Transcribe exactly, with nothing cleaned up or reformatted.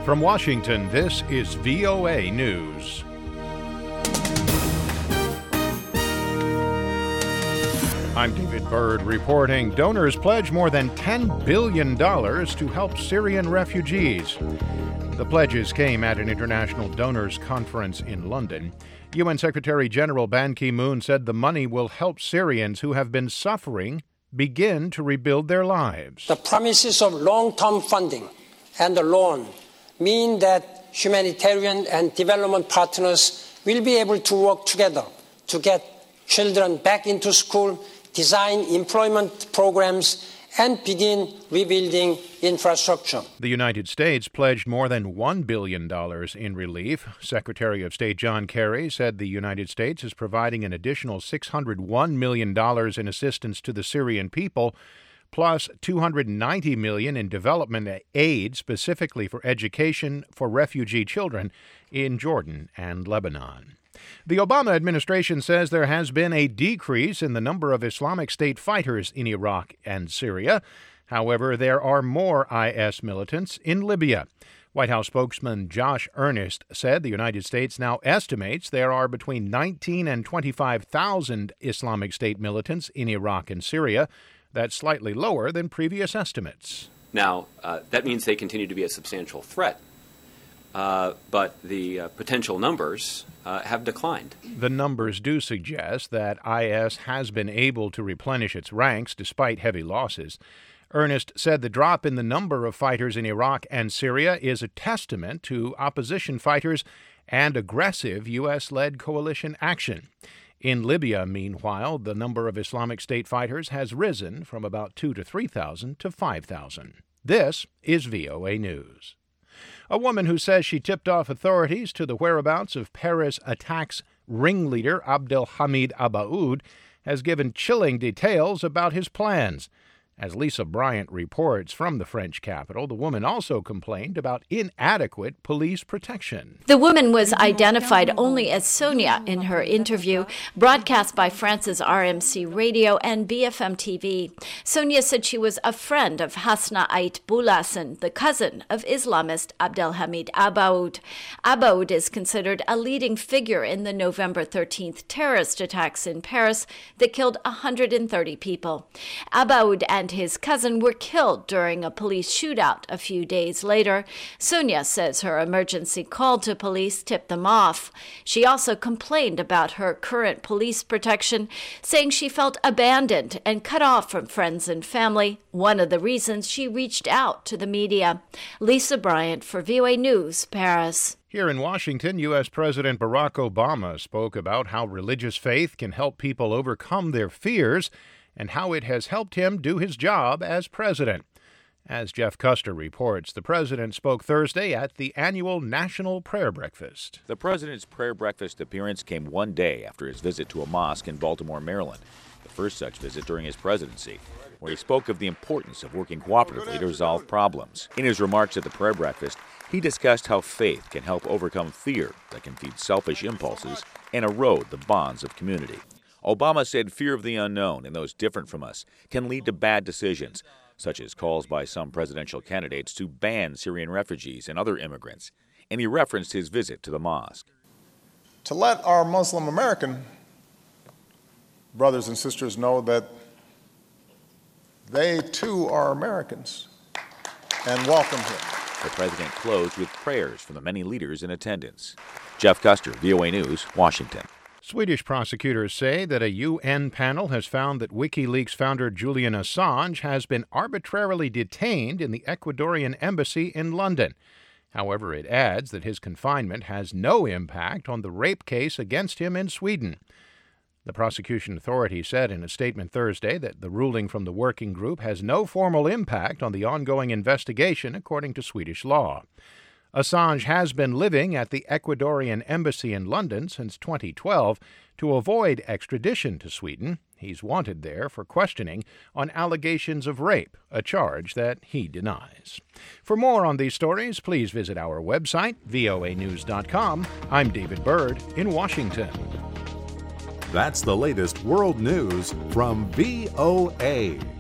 From Washington, this is V O A News. I'm David Byrd reporting. Donors pledge more than ten billion dollars to help Syrian refugees. The pledges came at an international donors conference in London. U N Secretary General Ban Ki-moon said the money will help Syrians who have been suffering begin to rebuild their lives. The promises of long-term funding and the loan mean that humanitarian and development partners will be able to work together to get children back into school, design employment programs, and begin rebuilding infrastructure. The United States pledged more than one billion dollars in relief. Secretary of State John Kerry said the United States is providing an additional six hundred one million dollars in assistance to the Syrian people, plus two hundred ninety million dollars in development aid specifically for education for refugee children in Jordan and Lebanon. The Obama administration says there has been a decrease in the number of Islamic State fighters in Iraq and Syria. However, there are more I S militants in Libya. White House spokesman Josh Earnest said the United States now estimates there are between nineteen and twenty-five thousand Islamic State militants in Iraq and Syria. That's slightly lower than previous estimates. Now, uh, that means they continue to be a substantial threat. Uh, but the uh, potential numbers uh, have declined. The numbers do suggest that I S has been able to replenish its ranks despite heavy losses. Earnest said the drop in the number of fighters in Iraq and Syria is a testament to opposition fighters and aggressive U S-led coalition action. In Libya, meanwhile, the number of Islamic State fighters has risen from about two to three thousand to five thousand. This is V O A News. A woman who says she tipped off authorities to the whereabouts of Paris attacks ringleader Abdelhamid Abaoud has given chilling details about his plans. As Lisa Bryant reports from the French capital, the woman also complained about inadequate police protection. The woman was identified only as Sonia in her interview, broadcast by France's R M C Radio and B F M T V. Sonia said she was a friend of Hasna Ait Boulassen, the cousin of Islamist Abdelhamid Abaoud. Abaoud is considered a leading figure in the November thirteenth terrorist attacks in Paris that killed one hundred thirty people. Abaoud and his cousin were killed during a police shootout a few days later. Sonia says her emergency call to police tipped them off. She also complained about her current police protection, saying she felt abandoned and cut off from friends and family, one of the reasons she reached out to the media. Lisa Bryant for V O A News, Paris. Here in Washington, U S President Barack Obama spoke about how religious faith can help people overcome their fears and how it has helped him do his job as president. As Jeff Custer reports, the president spoke Thursday at the annual National Prayer Breakfast. The president's prayer breakfast appearance came one day after his visit to a mosque in Baltimore, Maryland, the first such visit during his presidency, where he spoke of the importance of working cooperatively to resolve problems. In his remarks at the prayer breakfast, he discussed how faith can help overcome fear that can feed selfish impulses and erode the bonds of community. Obama said fear of the unknown and those different from us can lead to bad decisions, such as calls by some presidential candidates to ban Syrian refugees and other immigrants, and he referenced his visit to the mosque. To let our Muslim American brothers and sisters know that they too are Americans and welcome here. The president closed with prayers for the many leaders in attendance. Jeff Custer, V O A News, Washington. Swedish prosecutors say that a U N panel has found that WikiLeaks founder Julian Assange has been arbitrarily detained in the Ecuadorian embassy in London. However, it adds that his confinement has no impact on the rape case against him in Sweden. The prosecution authority said in a statement Thursday that the ruling from the working group has no formal impact on the ongoing investigation, according to Swedish law. Assange has been living at the Ecuadorian embassy in London since twenty twelve to avoid extradition to Sweden. He's wanted there for questioning on allegations of rape, a charge that he denies. For more on these stories, please visit our website, V O A news dot com. I'm David Byrd in Washington. That's the latest world news from V O A.